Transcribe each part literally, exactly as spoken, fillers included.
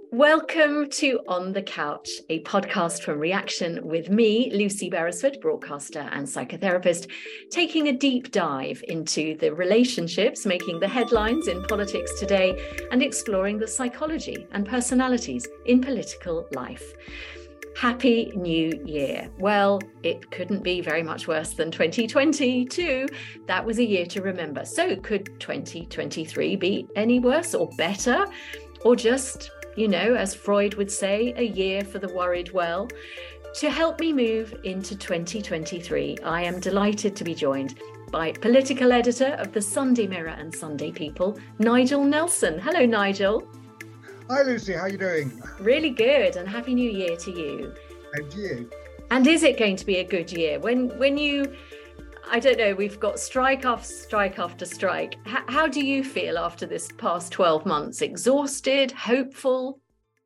Welcome to On the Couch, a podcast from Reaction with me, Lucy Beresford, broadcaster and psychotherapist, taking a deep dive into the relationships making the headlines in politics today and exploring the psychology and personalities in political life. Happy New Year. Well, it couldn't be very much worse than twenty twenty-two. That was a year to remember. So could twenty twenty-three be any worse or better? Or just, you know, as Freud would say, a year for the worried well? To help me move into twenty twenty-three, I am delighted to be joined by political editor of the Sunday Mirror and Sunday People, Nigel Nelson. Hello, Nigel. Hi, Lucy. How are you doing? Really good, and Happy New Year to you. And you. And is it going to be a good year? When when you, I don't know, we've got strike after strike after strike. H- how do you feel after this past twelve months? Exhausted? Hopeful?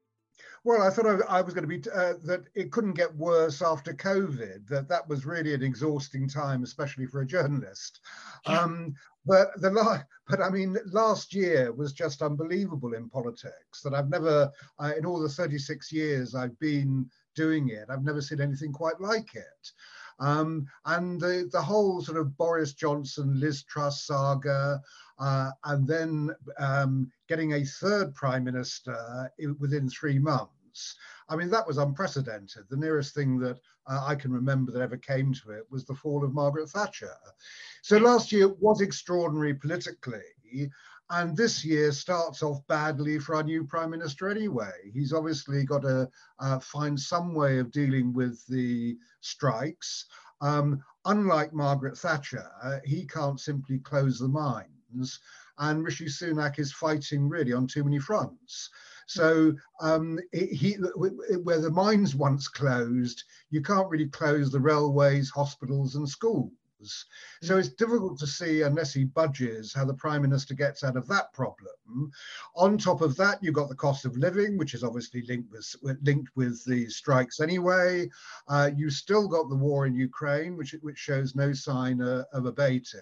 Well, I thought I, I was going to be, uh, that it couldn't get worse after COVID, that that was really an exhausting time, especially for a journalist. Yeah. Um, but the la- but I mean, last year was just unbelievable in politics, that I've never, uh, in all the thirty-six years I've been doing it, I've never seen anything quite like it. Um, and the, the whole sort of Boris Johnson, Liz Truss saga, uh, and then um, getting a third prime minister within three months. I mean, that was unprecedented. The nearest thing that uh, I can remember that ever came to it was the fall of Margaret Thatcher. So last year was extraordinary politically. And this year starts off badly for our new Prime Minister anyway. He's obviously got to uh, find some way of dealing with the strikes. Um, unlike Margaret Thatcher, uh, he can't simply close the mines. And Rishi Sunak is fighting really on too many fronts. So um, he, where the mines once closed, you can't really close the railways, hospitals and schools. So it's difficult to see, unless he budges, how the Prime Minister gets out of that problem. On top of that, you've got the cost of living, which is obviously linked with, linked with the strikes anyway. Uh, you still got the war in Ukraine, which, which shows no sign uh, of abating.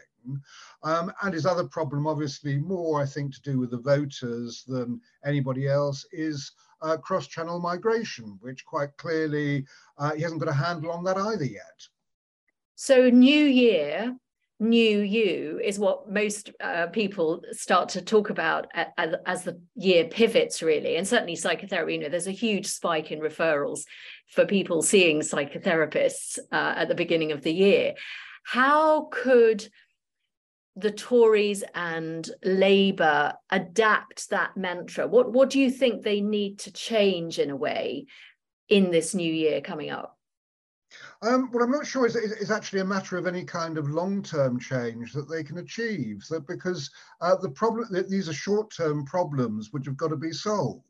Um, and his other problem, obviously more, I think, to do with the voters than anybody else, is uh, cross-channel migration, which quite clearly uh, he hasn't got a handle on that either yet. So new year, new you is what most uh, people start to talk about as, as the year pivots, really. And certainly psychotherapy, you know, there's a huge spike in referrals for people seeing psychotherapists uh, at the beginning of the year. How could the Tories and Labour adapt that mantra? What, what do you think they need to change in a way in this new year coming up? Um, well, I'm not sure it's, it's actually a matter of any kind of long-term change that they can achieve, that because uh, the problem that these are short-term problems which have got to be solved.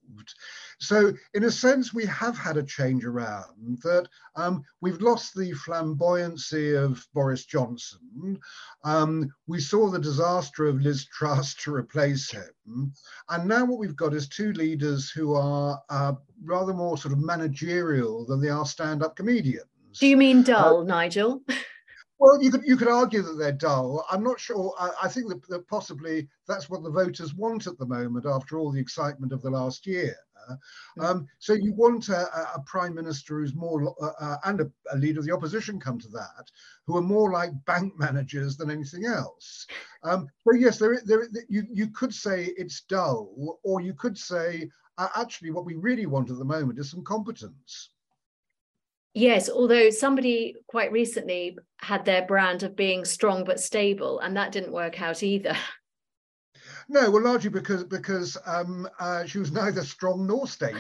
So in a sense, we have had a change around that. Um, we've lost the flamboyancy of Boris Johnson. Um, we saw the disaster of Liz Truss to replace him. And now what we've got is two leaders who are uh, rather more sort of managerial than they are stand-up comedians. Do you mean dull, uh, Nigel? Well, you could you could argue that they're dull. I'm not sure. I, I think that, that possibly that's what the voters want at the moment after all the excitement of the last year. Um, so you want a, a prime minister who's more, uh, uh, and a, a leader of the opposition come to that, who are more like bank managers than anything else. Um, so yes, there, there, you, you could say it's dull, or you could say, uh, actually what we really want at the moment is some competence. Yes, although somebody quite recently had their brand of being strong but stable, and that didn't work out either. No, well, largely because because um, uh, she was neither strong nor stable.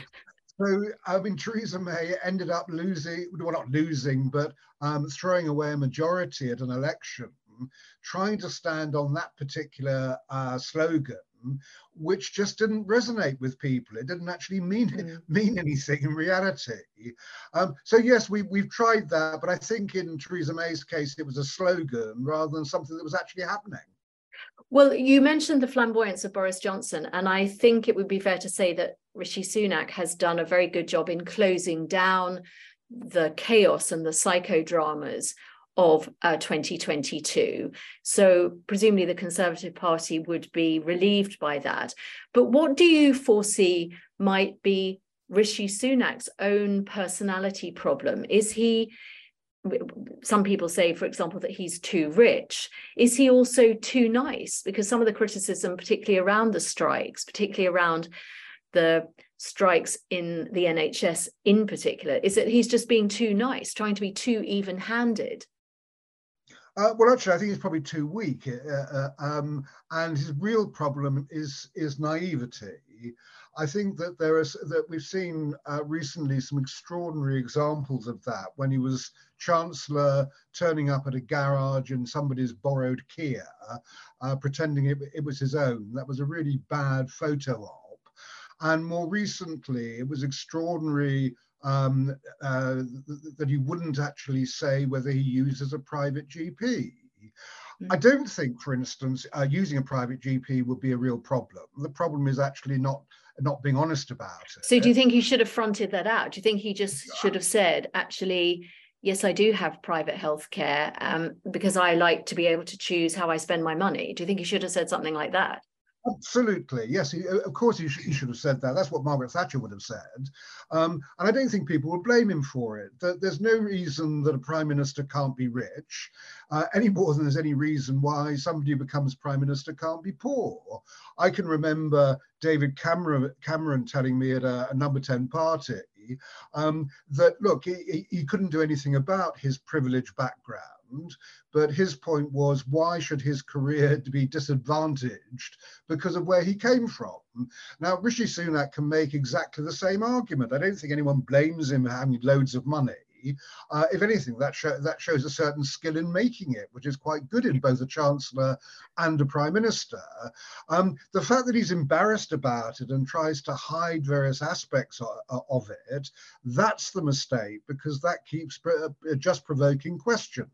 So, I mean, Theresa May ended up losing, well, not losing, but um, throwing away a majority at an election, trying to stand on that particular uh, slogan, which just didn't resonate with people. It didn't actually mean mm. mean anything in reality. Um, so yes, we, we've tried that, but I think in Theresa May's case, it was a slogan rather than something that was actually happening. Well, you mentioned the flamboyance of Boris Johnson, and I think it would be fair to say that Rishi Sunak has done a very good job in closing down the chaos and the psychodramas of uh, twenty twenty-two. So presumably the Conservative Party would be relieved by that. But what do you foresee might be Rishi Sunak's own personality problem? Is he, some people say, for example, that he's too rich. Is he also too nice? Because some of the criticism, particularly around the strikes, particularly around the strikes in the N H S in particular, is that he's just being too nice, trying to be too even-handed. Uh, well, actually, I think he's probably too weak, uh, uh, um, and his real problem is is naivety. I think that there is that we've seen uh, recently some extraordinary examples of that. When he was Chancellor, turning up at a garage in somebody's borrowed Kia, uh, pretending it, it was his own. That was a really bad photo op. And more recently, it was extraordinary um, uh, th that he wouldn't actually say whether he uses a private G P. Mm. I don't think, for instance, uh, using a private G P would be a real problem. The problem is actually not not being honest about it. So do you think he should have fronted that out? Do you think he just yeah. should have said, actually, yes, I do have private healthcare um, because I like to be able to choose how I spend my money? Do you think he should have said something like that? Absolutely, yes. He, of course, he, sh he should have said that. That's what Margaret Thatcher would have said. Um, and I don't think people would blame him for it. There's no reason that a prime minister can't be rich, uh, any more than there's any reason why somebody who becomes prime minister can't be poor. I can remember David Cameron, Cameron telling me at a, a number ten party um, that, look, he, he couldn't do anything about his privileged background, but his point was, why should his career be disadvantaged because of where he came from? Now, Rishi Sunak can make exactly the same argument. I don't think anyone blames him for having loads of money. Uh, if anything, that, show, that shows a certain skill in making it, which is quite good in both a chancellor and a prime minister. Um, the fact that he's embarrassed about it and tries to hide various aspects of, of it, that's the mistake, because that keeps just provoking questions.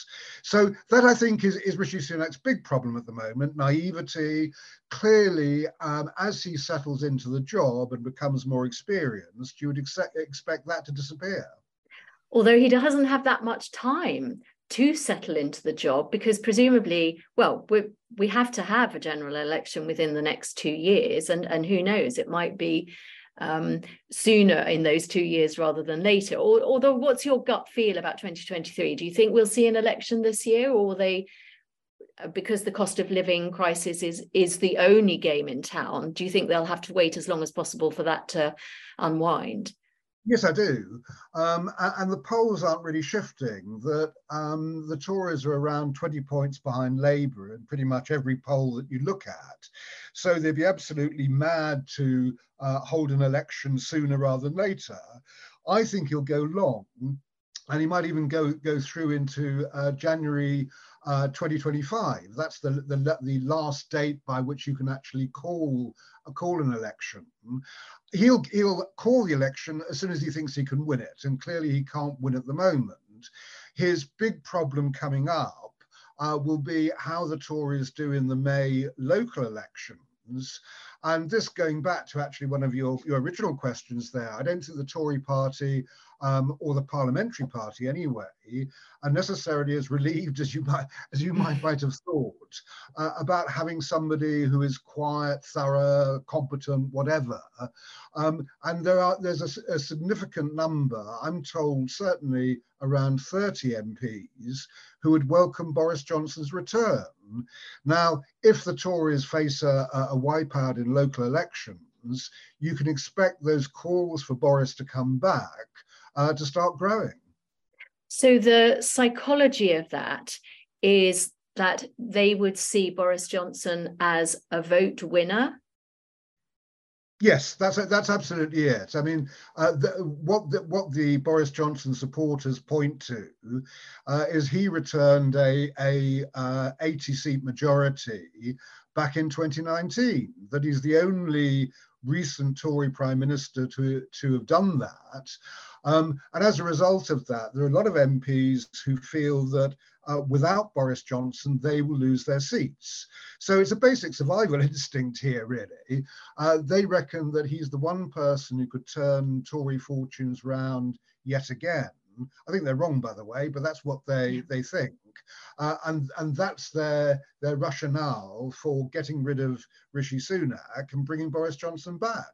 So that, I think, is, is Rishi Sunak's big problem at the moment, naivety. Clearly, um, as he settles into the job and becomes more experienced, you would ex expect that to disappear. Although he doesn't have that much time to settle into the job, because presumably, well, we we have to have a general election within the next two years, and and who knows, it might be um, sooner in those two years rather than later. Or, although, what's your gut feel about twenty twenty-three? Do you think we'll see an election this year, or will they, because the cost of living crisis is is the only game in town, do you think they'll have to wait as long as possible for that to unwind? Yes, I do. Um, and the polls aren't really shifting. That um, the Tories are around twenty points behind Labour in pretty much every poll that you look at. So they'd be absolutely mad to uh, hold an election sooner rather than later. I think he'll go long, and he might even go, go through into uh, January uh, twenty twenty-five. That's the, the, the last date by which you can actually call, uh, call an election. He'll, he'll call the election as soon as he thinks he can win it, and clearly he can't win at the moment. His big problem coming up uh, will be how the Tories do in the May local elections. And this, going back to actually one of your, your original questions there, I don't think the Tory party um, or the parliamentary party anyway are necessarily as relieved as you might as you might, might have thought uh, about having somebody who is quiet, thorough, competent, whatever. Um, and there are there's a, a significant number, I'm told certainly around thirty M Ps, who would welcome Boris Johnson's return. Now, if the Tories face a, a wipeout in local elections, you can expect those calls for Boris to come back uh, to start growing. So the psychology of that is that they would see Boris Johnson as a vote winner. Yes, that's that's absolutely it. I mean, uh, the, what the, what the Boris Johnson supporters point to uh, is he returned a a uh, eighty seat majority back in twenty nineteen. That he's the only recent Tory prime minister to to have done that. Um, and as a result of that, there are a lot of M Ps who feel that uh, without Boris Johnson, they will lose their seats. So it's a basic survival instinct here, really. Uh, they reckon that he's the one person who could turn Tory fortunes round yet again. I think they're wrong, by the way, but that's what they, they think. Uh, and, and that's their, their rationale for getting rid of Rishi Sunak and bringing Boris Johnson back.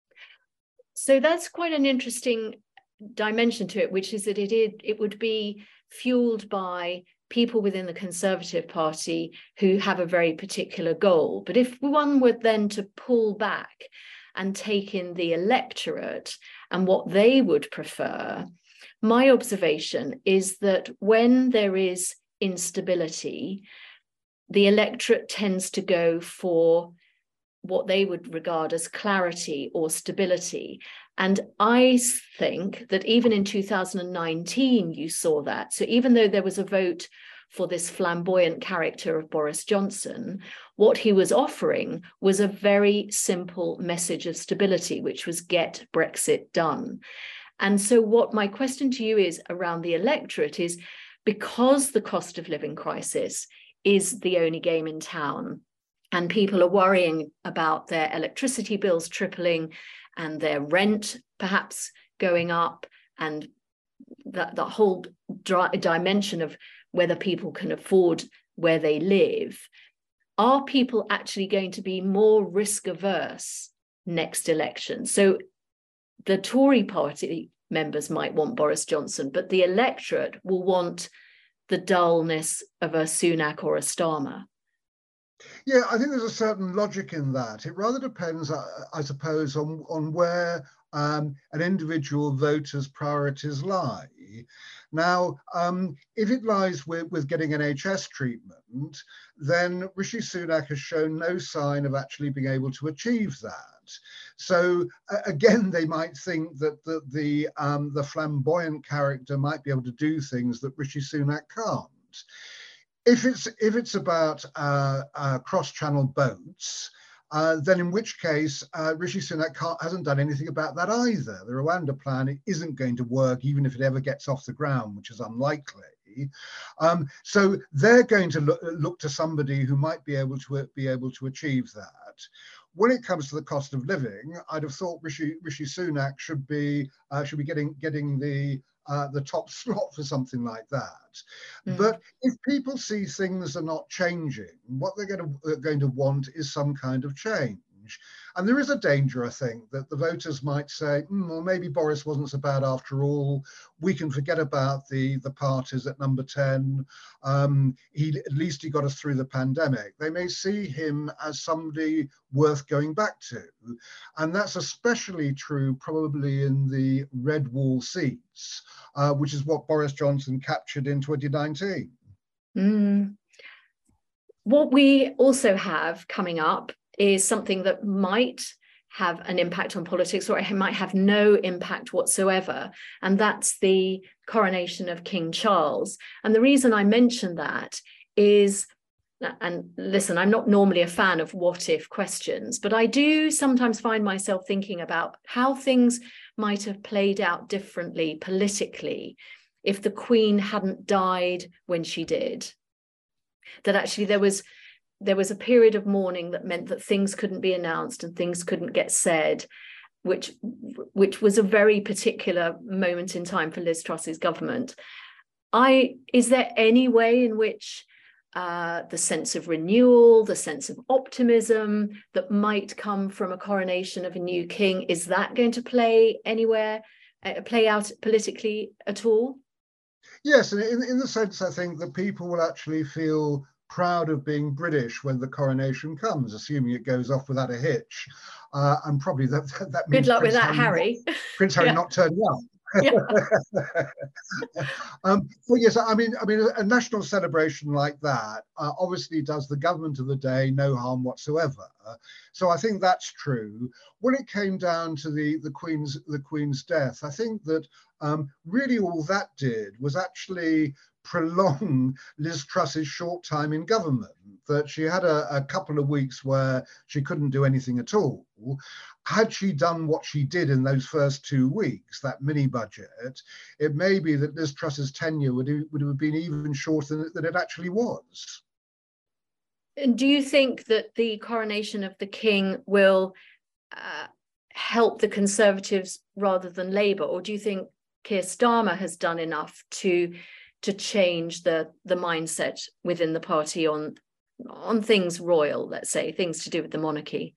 So that's quite an interesting dimension to it, which is that it, it, it would be fueled by people within the Conservative Party who have a very particular goal. But if one were then to pull back and take in the electorate and what they would prefer, my observation is that when there is instability, the electorate tends to go for what they would regard as clarity or stability. And I think that even in two thousand nineteen, you saw that. So even though there was a vote for this flamboyant character of Boris Johnson, what he was offering was a very simple message of stability, which was get Brexit done. And so what my question to you is around the electorate is, because the cost of living crisis is the only game in town, and people are worrying about their electricity bills tripling and their rent perhaps going up, and that the whole dimension of whether people can afford where they live, are people actually going to be more risk averse next election? So the Tory party members might want Boris Johnson, but the electorate will want the dullness of a Sunak or a Starmer. Yeah, I think there's a certain logic in that. It rather depends, I, I suppose, on, on where um, an individual voter's priorities lie. Now, um, if it lies with, with getting N H S treatment, then Rishi Sunak has shown no sign of actually being able to achieve that. So uh, again, they might think that the, the, um, the flamboyant character might be able to do things that Rishi Sunak can't. If it's, if it's about uh, uh, cross-channel boats, uh, then in which case uh, Rishi Sunak can't, hasn't done anything about that either. The Rwanda plan isn't going to work even if it ever gets off the ground, which is unlikely. Um, so they're going to look, look to somebody who might be able to be able to achieve that. When it comes to the cost of living, I'd have thought Rishi, Rishi Sunak should be uh, should be getting getting the uh, the top slot for something like that. Mm. But if people see things are not changing, what they're going to they're going to want is some kind of change. And there is a danger, I think, that the voters might say, mm, well, maybe Boris wasn't so bad after all. We can forget about the, the parties at number ten. Um, he, at least he got us through the pandemic. They may see him as somebody worth going back to. And that's especially true probably in the red wall seats, uh, which is what Boris Johnson captured in twenty nineteen. Mm. What we also have coming up is something that might have an impact on politics, or it might have no impact whatsoever, and that's the coronation of King Charles. And the reason I mention that is, and listen, I'm not normally a fan of what if questions, but I do sometimes find myself thinking about how things might have played out differently politically if the Queen hadn't died when she did. That actually there was There was a period of mourning that meant that things couldn't be announced and things couldn't get said, which, which was a very particular moment in time for Liz Truss's government. I, is there any way in which uh, the sense of renewal, the sense of optimism that might come from a coronation of a new king, is that going to play anywhere, uh, play out politically at all? Yes, and in, in the sense, I think that people will actually feel proud of being British when the coronation comes, assuming it goes off without a hitch. Uh, and probably that, that, that means good luck Prince with that, Harry. Harry. Not, Prince Harry yeah. not turning up. Yeah. um, so yes, I mean, I mean, a national celebration like that uh, obviously does the government of the day no harm whatsoever. So I think that's true. When it came down to the the Queen's the Queen's death, I think that um, really all that did was actually prolong Liz Truss's short time in government, that she had a, a couple of weeks where she couldn't do anything at all. Had she done what she did in those first two weeks, that mini budget, it may be that Liz Truss's tenure would, would have been even shorter than, than it actually was. And do you think that the coronation of the King will uh, help the Conservatives rather than Labour, or do you think Keir Starmer has done enough to to change the the mindset within the party on on things royal, let's say, things to do with the monarchy?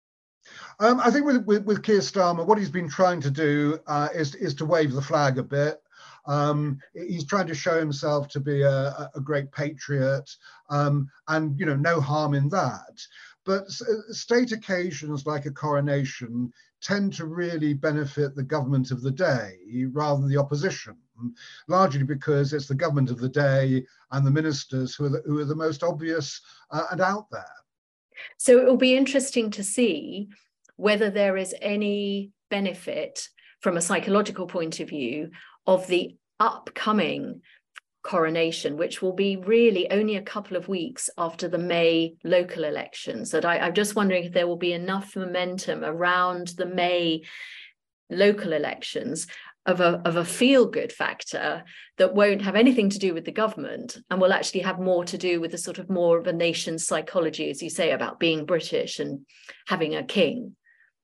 Um, I think with, with, with Keir Starmer, what he's been trying to do uh, is, is to wave the flag a bit. Um, he's trying to show himself to be a, a great patriot, um, and, you know, no harm in that. But state occasions like a coronation tend to really benefit the government of the day rather than the opposition, largely because it's the government of the day and the ministers who are the, who are the most obvious uh, and out there. So it will be interesting to see whether there is any benefit from a psychological point of view of the upcoming coronation, which will be really only a couple of weeks after the May local elections. That I, I'm just wondering if there will be enough momentum around the May local elections of a, of a feel-good factor that won't have anything to do with the government and will actually have more to do with the sort of more of a nation's psychology, as you say, about being British and having a king.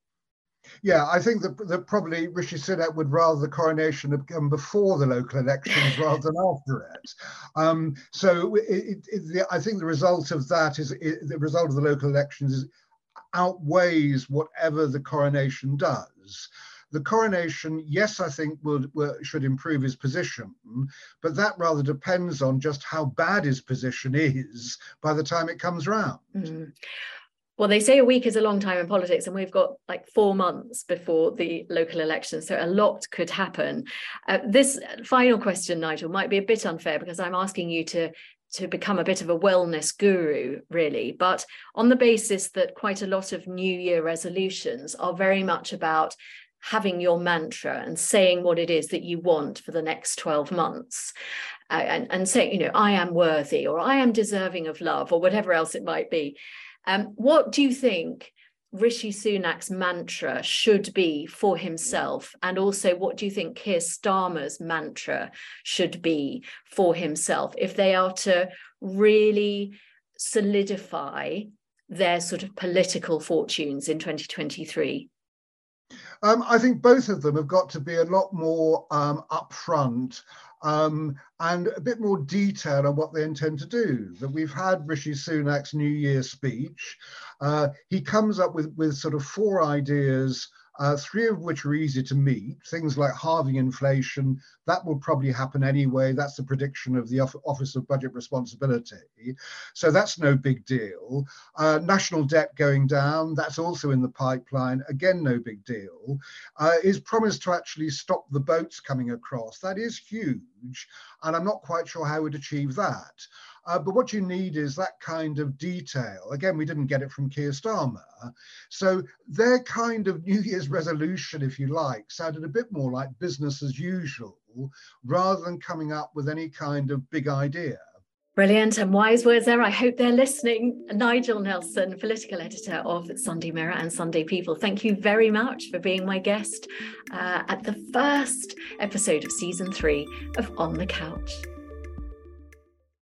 Yeah, I think that, that probably Rishi Sunak would rather the coronation have come before the local elections rather than after it. Um, so it, it, it, the, I think the result of that is it, the result of the local elections is outweighs whatever the coronation does. The coronation, yes, I think would, would should improve his position, but that rather depends on just how bad his position is by the time it comes round. Mm. Well, they say a week is a long time in politics, and we've got like four months before the local elections, so a lot could happen. Uh, this final question, Nigel, might be a bit unfair because I'm asking you to to become a bit of a wellness guru, really, but on the basis that quite a lot of New Year resolutions are very much about having your mantra and saying what it is that you want for the next twelve months, uh, and, and saying, you know, I am worthy, or I am deserving of love, or whatever else it might be. Um, what do you think Rishi Sunak's mantra should be for himself? And also, what do you think Keir Starmer's mantra should be for himself if they are to really solidify their sort of political fortunes in twenty twenty-three? Um, I think both of them have got to be a lot more um, upfront um, and a bit more detail on what they intend to do. That we've had Rishi Sunak's New Year speech. Uh, he comes up with, with sort of four ideas, uh, three of which are easy to meet. Things like halving inflation, that will probably happen anyway. That's the prediction of the Office of Budget Responsibility. So that's no big deal. Uh, national debt going down, that's also in the pipeline. Again, no big deal. Uh, his promise to actually stop the boats coming across, that is huge. And I'm not quite sure how he would achieve that. Uh, but what you need is that kind of detail. Again, we didn't get it from Keir Starmer. So their kind of New Year's resolution, if you like, sounded a bit more like business as usual, rather than coming up with any kind of big idea. Brilliant and wise words there. I hope they're listening. Nigel Nelson, political editor of Sunday Mirror and Sunday People. Thank you very much for being my guest uh, at the first episode of season three of On the Couch.